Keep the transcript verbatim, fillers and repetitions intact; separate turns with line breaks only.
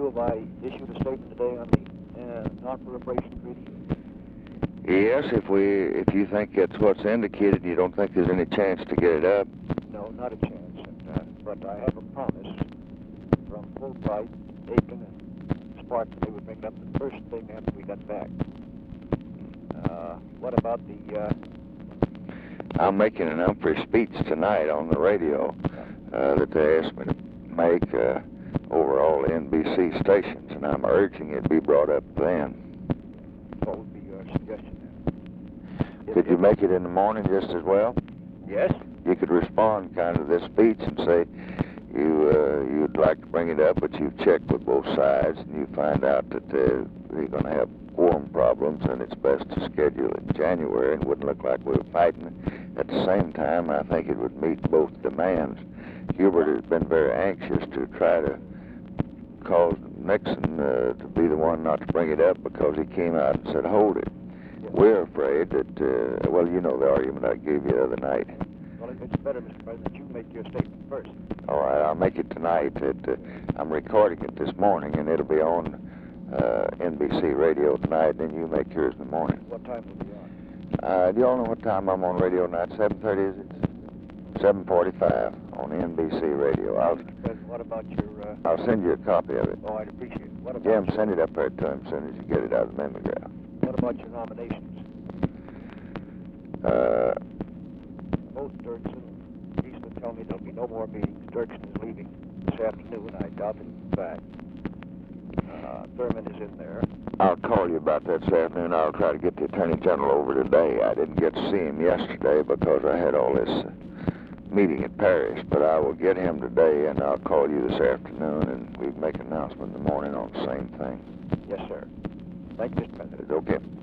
you, have I issued a statement today on the uh, non-proliferation treaty?
Yes, if we, if you think it's what's indicated, you don't think there's any chance to get it up?
No, not a chance. And, uh, but I have a promise from Fulbright, Aiken, and Sparks that they would bring it up the first thing after we got back. Uh, what about the... Uh,
I'm making an Humphrey speech tonight on the radio uh, that they asked me to make uh, over all the N B C stations, and I'm urging it be brought up then.
what would be your suggestion then?
Could you make it in the morning just as well?
Yes.
You could respond kind of to this speech and say you, uh, you'd like to bring it up, but you've checked with both sides, and you find out that uh, they're going to have quorum problems, and it's best to schedule it in January, and it wouldn't look like we were fighting. At the same time, I think it would meet both demands. Hubert has been very anxious to try to cause Nixon uh, to be the one not to bring it up because he came out and said, hold it.
Yes.
We're afraid that, uh, well, you know the argument I gave you the other night.
Well, if it's better, Mister President, you make your statement first.
All right, I'll make it tonight. It, uh, I'm recording it this morning, and it'll be on uh, N B C radio tonight, and then you make yours in the morning.
What time will it be on?
Uh, do you all know what time I'm on radio tonight? seven thirty, is it? seven forty-five on N B C radio. I'll,
Mister President, what about your... Uh...
I'll send you a copy of it.
Oh, I'd appreciate it. What about
Jim,
your...
send it up there to him as soon as you get it out of the mimeograph.
What about your nominations?
Uh,
Both Dirksen and Eastman tell me there'll be no more meetings. Dirksen is leaving this afternoon. I doubt that he'll be back. Uh, Thurman is in there.
I'll call you about that this afternoon. I'll try to get the Attorney General over today. I didn't get to see him yesterday because I had all this uh, meeting at Paris, but I will get him today, and I'll call you this afternoon, and we make an announcement in the morning on the same thing.
Yes, sir. Thank you, Mister President.
Okay.